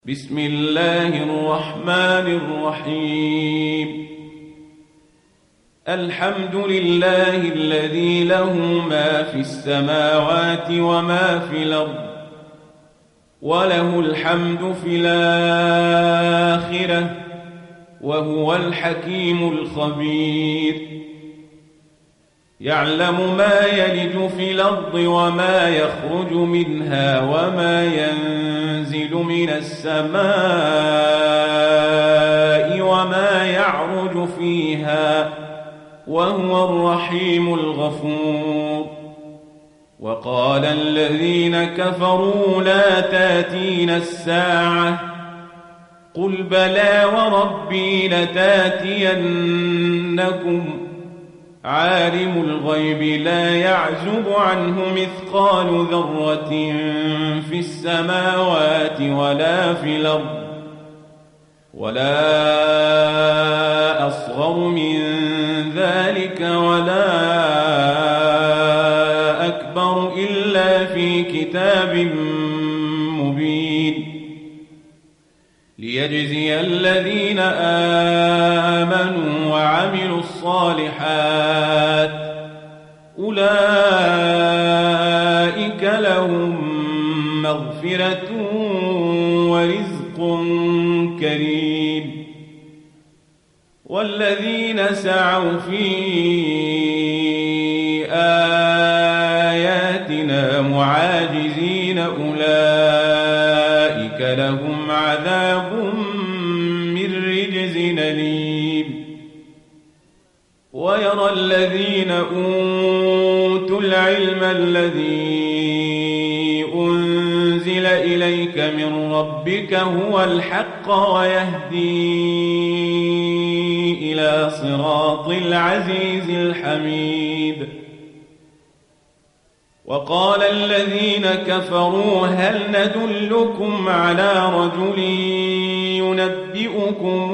بسم الله الرحمن الرحيم. الحمد لله الذي له ما في السماوات وما في الأرض وله الحمد في الآخرة وهو الحكيم الخبير. يعلم ما يلج في الأرض وما يخرج منها وما ينزل من السماء وما يعرج فيها وهو الرحيم الغفور. وقال الذين كفروا لا تاتينا الساعة قل بلى وربي لتاتينكم عالم الغيب لا يعزب عنه مثقال ذرة في السماوات ولا في الأرض ولا أصغر من ذلك ولا أكبر إلا في كتاب مبين. ليجزي الذين آمنوا وعملوا الصالحات أولئك لهم مغفرة ورزق كريم. والذين سعوا في آياتنا معاجزين أولئك لهم عذاب من رجز أليم. ويرى الذين أوتوا العلم الذي أنزل إليك من ربك هو الحق ويهدي إلى صراط العزيز الحميد. وقال الذين كفروا هل ندلكم على رجل ينبئكم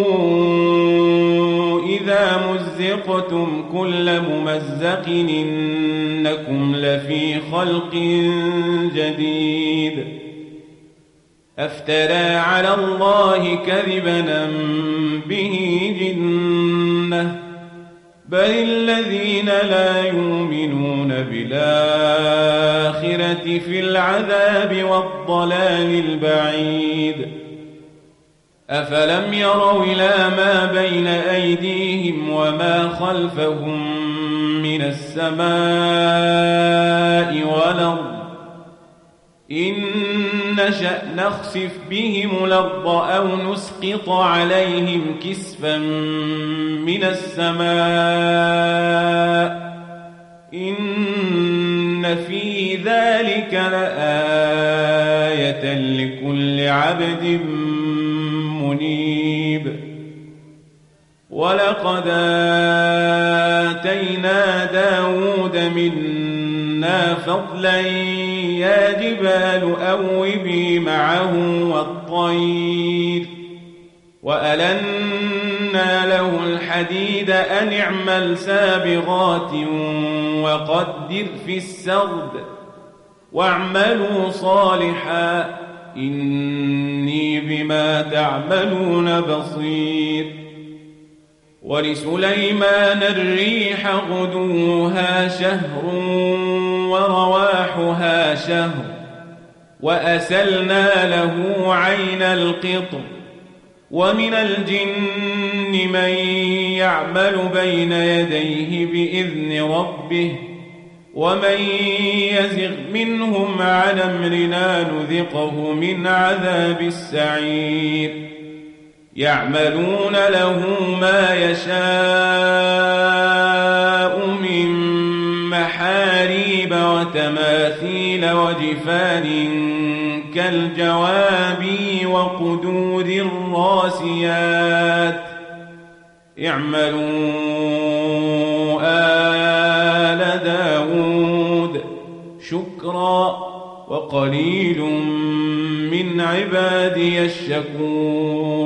إذا مزقتم كل ممزق إنكم لفي خلق جديد أفترى على الله كذبا به جنة بل الذين لا يؤمنون بالآخرة في العذاب والضلال البعيد. أفلم يروا إلى ما بين أيديهم وما خلفهم من السماء والأرض إن نشأ نخسف بهم الأرض أو نسقط عليهم كسفا من السماء إن في ذلك لآية لكل عبد منيب. ولقد آتينا داود منا فضلا يا جبال أوبي معه والطير وألنا له الحديد أن اعمل سابغات وقدر في السرد واعملوا صالحا إني بما تعملون بصير. ولسليمان الريح غدوها شهر ورواحها شهر وأسلنا له عين القطر. ومن الجن من يعمل بين يديه بإذن ربه ومن يزغ منهم عن أمرنا نذقه من عذاب السعير. يعملون له ما يشاء من محاريب وتماثيل وجفان كالجواب وقدور الراسيات اعملوا آل داود شكرا وقليل من عبادي الشكور.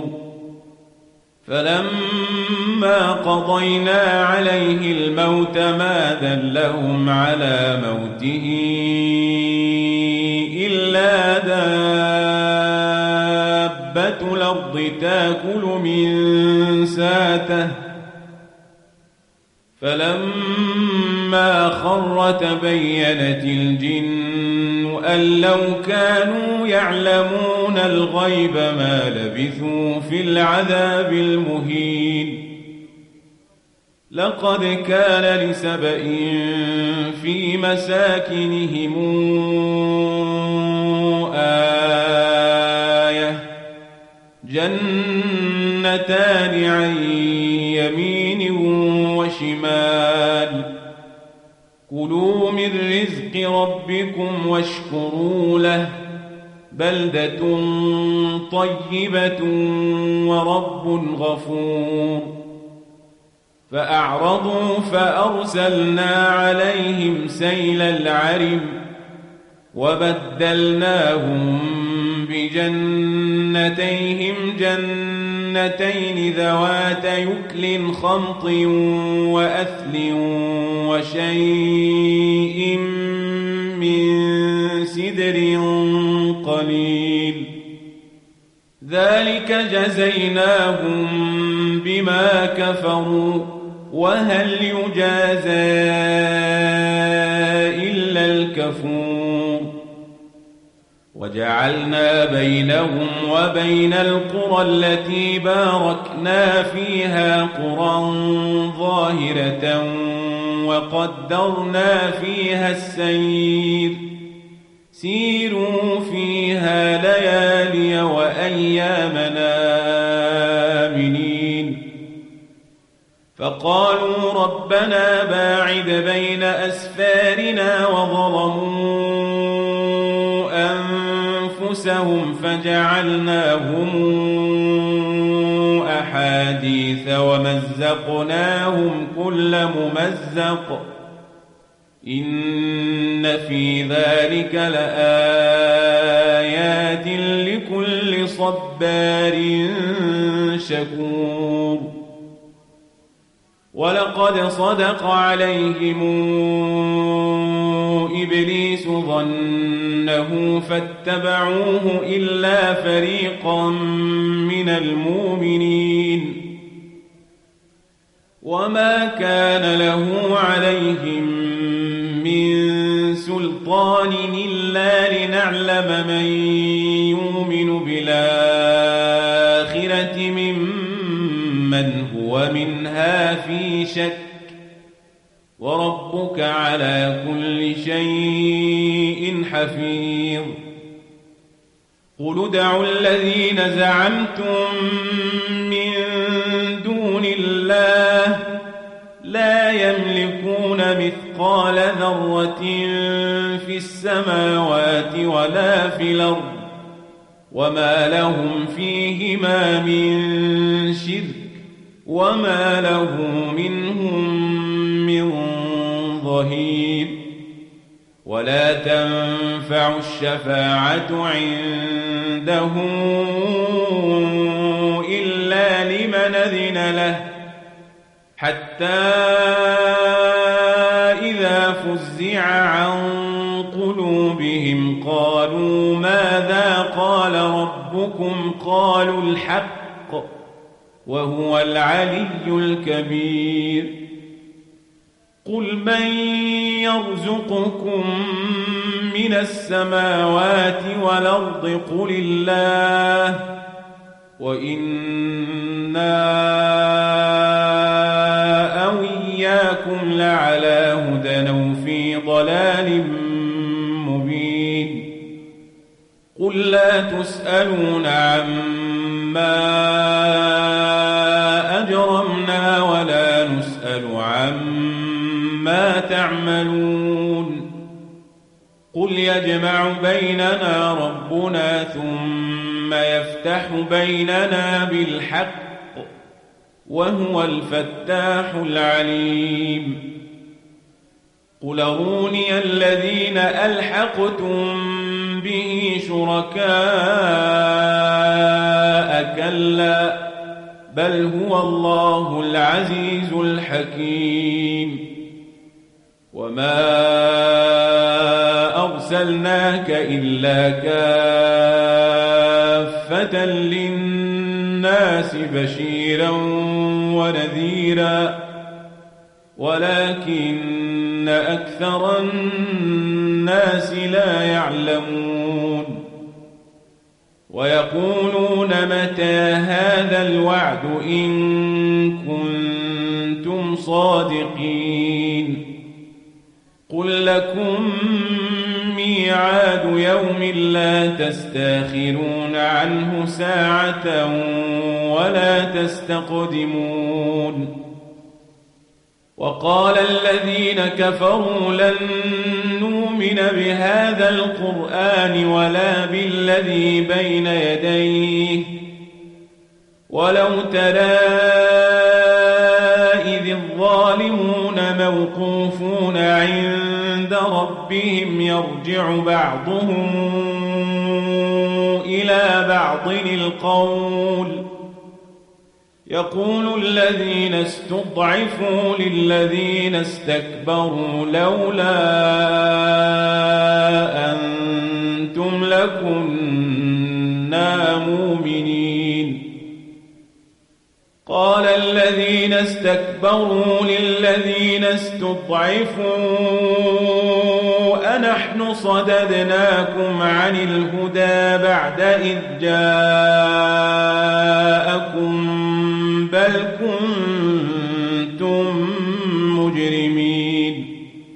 فلما قضينا عليه الموت ما دلهم على موته إلا دابة دابة الأرض تأكل من ساته فلما خر تبينت الجن أن لو كانوا يعلمون الغيب ما لبثوا في العذاب المهين لقد كان لسبإ في مساكنهم آية جنتان عن يمين وشمال كلوا من رزق ربكم واشكروا له بلدة طيبة ورب غفور فأعرضوا فأرسلنا عليهم سيل العرم وبدلناهم بجنتيهم جنتين ذوات يكل خمط وأثل وشيء من سدر قليل ذلك جزيناهم بما كفروا وهل يجازى إلا الكفور وجعلنا بينهم وبين القرى التي باركنا فيها قرى ظاهرة وقدرنا فيها السير سيروا فيها ليالي وأيامنا آمنين فقالوا ربنا باعد بين أسفارنا وظلموا أنفسهم فجعلناهم أحاديث ومزقناهم كل ممزق إن في ذلك لآيات لكل صبار شكور ولقد صدق عليهم إبليس ظنه فاتبعوه إلا فريقا من المؤمنين وما كان له عليهم من سلطان إلا لنعلم من يؤمن بالآخرة ممن هو منها في شك وربك على كل شيء حفيظ قل ادعوا الذين زعمتم من دون الله لا يملكون مثقال ذرة في السماوات ولا في الأرض وما لهم فيهما من شرك وما له منهم من ظهير ولا تنفع الشفاعة عنده إلا لمن أذن له حتى إذا فزع عن قلوبهم قالوا ماذا قال ربكم قالوا الحق وهو العلي الكبير قل من يرزقكم من السماوات والأرض قل الله وإنا أو إياكم لعلى هدى أو في ضلال مبين قل لا تسألون عما أجرمنا ولا نسأل عما تعملون قل يجمع بيننا ربنا ثم يفتح بيننا بالحق وهو الفتاح العليم قل أروني الذين ألحقتم به شركاء كلا بل هو الله العزيز الحكيم وما أرسلناك إلا كافة كافة للناس بشيرا ونذيرا ولكن أكثر الناس لا يعلمون ويقولون متى هذا الوعد إن كنتم صادقين قل لكم ميعاد يوم لا تستاخرون عنه ساعة ولا تستقدمون وقال الذين كفروا لن نؤمن بهذا القرآن ولا بالذي بين يديه ولو ترى إذ الظالمون موقوفون عند ربهم يرجع بعضهم إلى بعض القول يقول الذين استضعفوا للذين استكبروا لولا أنتم لكنا مؤمنين قال الذين استكبروا للذين استضعفوا أنحن صددناكم عن الهدى بعد إذ جاءكم بل كنتم مجرمين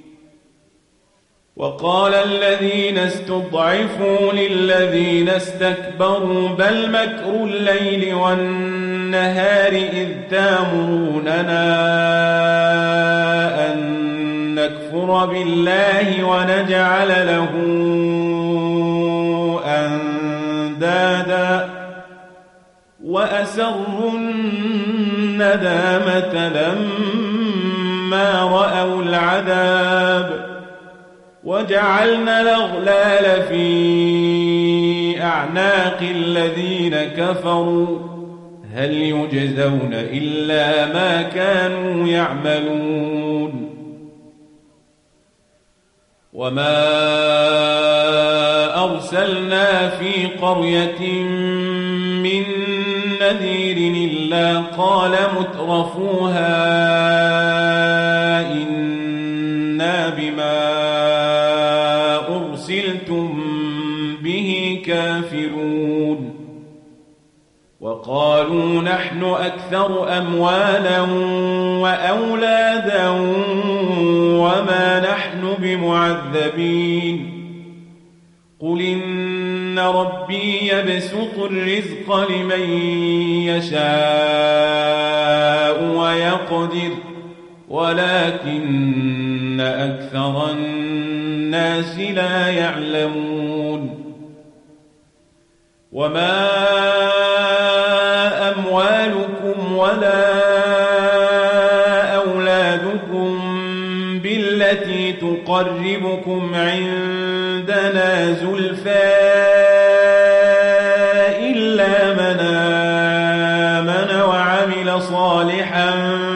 وقال الذين استضعفوا للذين استكبروا بل مكر الليل والنهار إذ تامروننا أن نكفر بالله ونجعل له أندادا وأسروا الندامة لما رأوا العذاب وجعلنا الأغلال في أعناق الذين كفروا هل يجزون إلا ما كانوا يعملون وما أرسلنا في قرية من نذير إلا قال مترفوها إنا بما أرسلتم به كافرون وقالوا نحن أكثر أموالا وأولادا وما نحن بمعذبين قل إن ربي يبسط الرزق لمن يشاء ويقدر ولكن أكثر الناس لا يعلمون وما أموالكم ولا أولادكم بالتي تقربكم عندنا زلفى إلا من آمن وعمل صالحا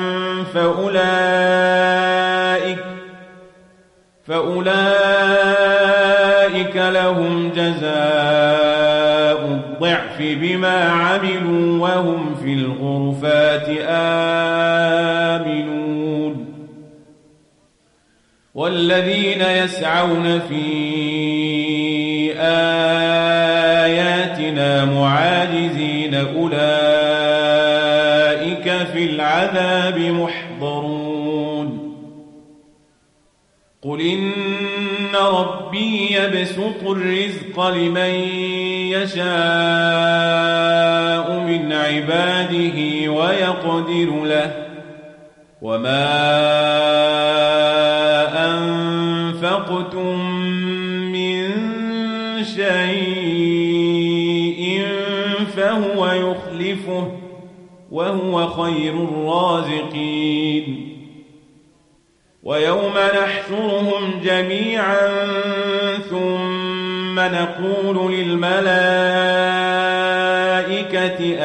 فأولئك لهم جزاء الضعف بما عملوا وهم في الغرفات آمنون والذين يسعون في آياتنا معاجزين أولئك في العذاب محضرون قل إن ربي يبسط الرزق لمن يشاء من عباده ويقدر له وما أنفقتم من شيء فهو يخلفه وهو خير الرازقين ويوم نحشرهم جميعا ثم نقول للملائكة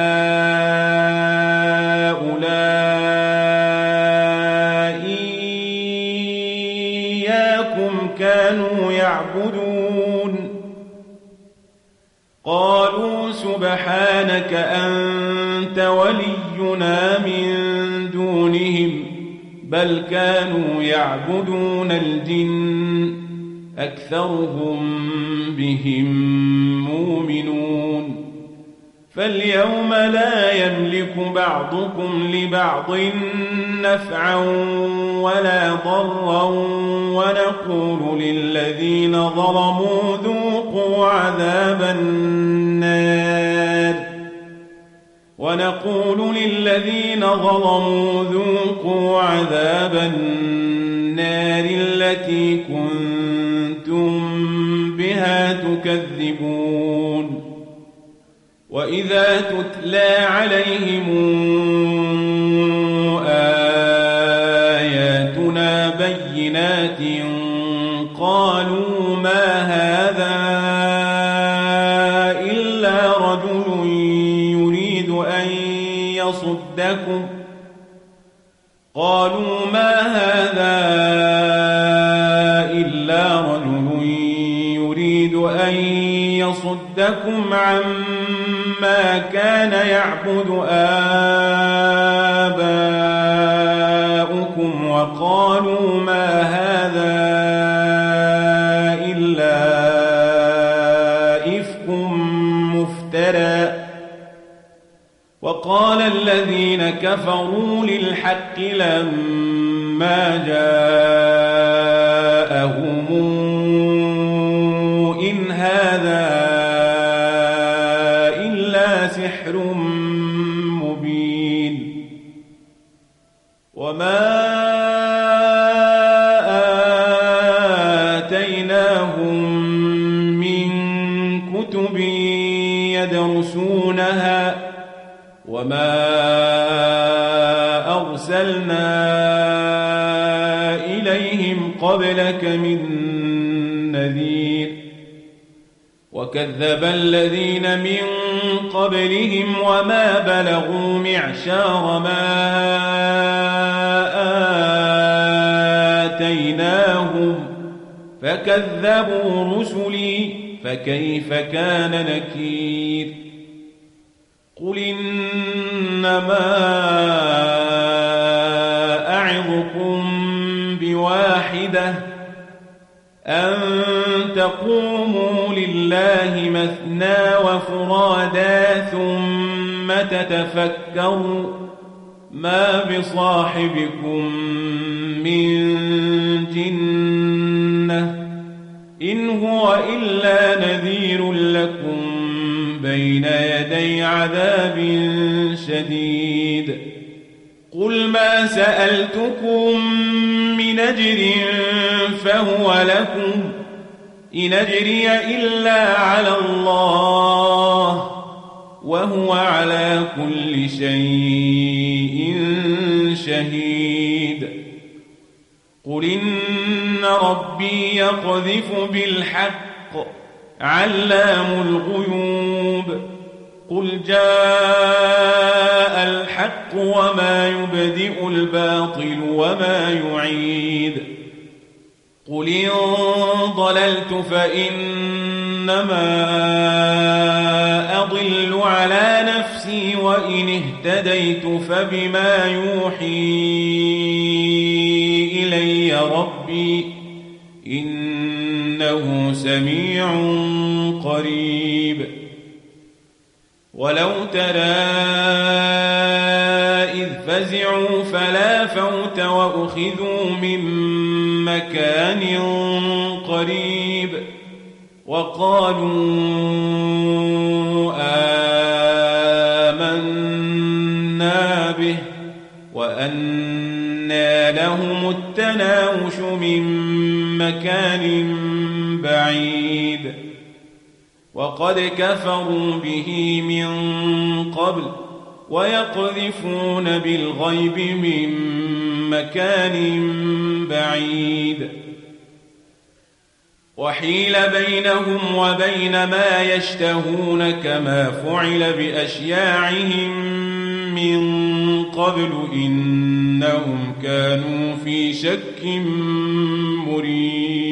أهؤلاء إياكم كانوا يعبدون قالوا سبحانك أنت ولينا من دونهم بل كانوا يعبدون الجن أكثرهم بهم مؤمنون فاليوم لا يملك بعضكم لبعض نفعا ولا ضرا ونقول للذين ظلموا ذوقوا عذاب النار التي كنتم بها تكذبون وإذا تتلى عليهم آياتنا بينات قالوا ما هذا إلا رجل يريد أن يصدكم عما كان يعبد آباؤكم وقالوا ما هذا إلا إفك مفترى وقال الذين كفروا للحق لما جاءهم إن هذا إلا سحر مبين وما آتيناهم من كتب يدرسونها وما أرسلنا إليهم قبلك من نذير وكذب الذين من قبلهم وما بلغوا معشار ما آتيناهم فكذبوا رسلي فكيف كان نكير قل إنما أعظكم بواحدة أن تقوموا لله مثنى وفرادا ثم تتفكروا ما بصاحبكم من جنة إن هو إلا نذير لكم بين يدي عذاب شديد قل ما سألتكم من أجر فهو لكم إن أجري إلا على الله وهو على كل شيء شهيد قل إن ربي يقذف بالحق علام الغيوب قل جاء الحق وما يبدئ الباطل وما يعيد قل إن ضللت فإنما أضل على نفسي وإن اهتديت فبما يوحي إلي ربي إنه سميع قريب ولو ترى إذ فزعوا فلا فوت وأخذوا من مكان قريب وقالوا آمنا به وأنى لهم التناوش من مكان بعيد وقد كفروا به من قبل ويقذفون بالغيب من مكان بعيد وحيل بينهم وبين ما يشتهون كما فعل بأشياعهم من قبل إنهم كانوا في شك مريب